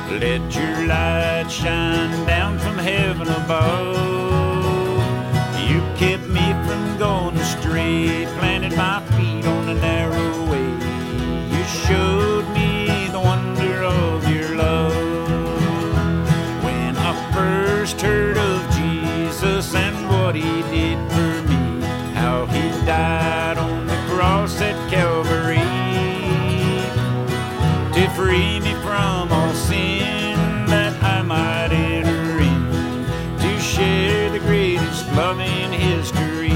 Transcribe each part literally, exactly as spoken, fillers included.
Let your light shine down from heaven above. You kept me from going astray, planted my feet on the narrow way. You showed me the wonder of your love. When I first heard of Jesus and what he did for me, how he died on the cross at Calvary to free me from all sin, that I might enter in to share the greatest love in history.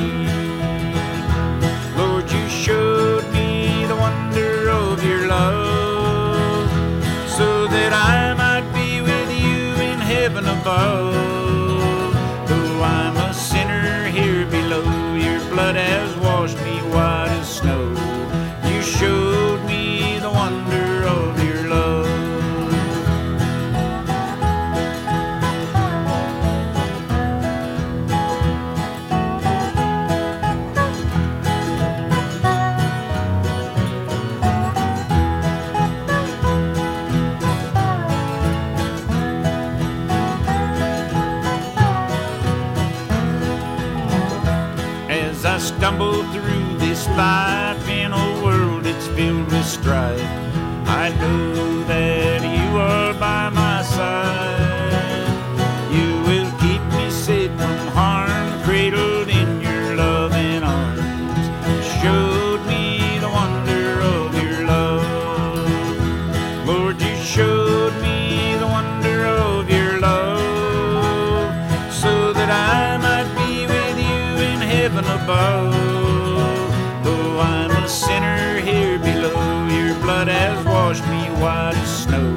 Lord, you showed me the wonder of your love, so that I might be with you in heaven above. Though I'm a sinner here below, your blood has washed me white as snow. You showed me the wonder of your love. As I stumble through this life in a world that's filled with strife, I know that you are by my side. You will keep me safe from harm, cradled in your loving arms. You showed me the wonder of your love. Lord, you showed me the wonder of your love, so that I might be with you in heaven above. Though I'm a sinner here below, your blood has washed me white as snow.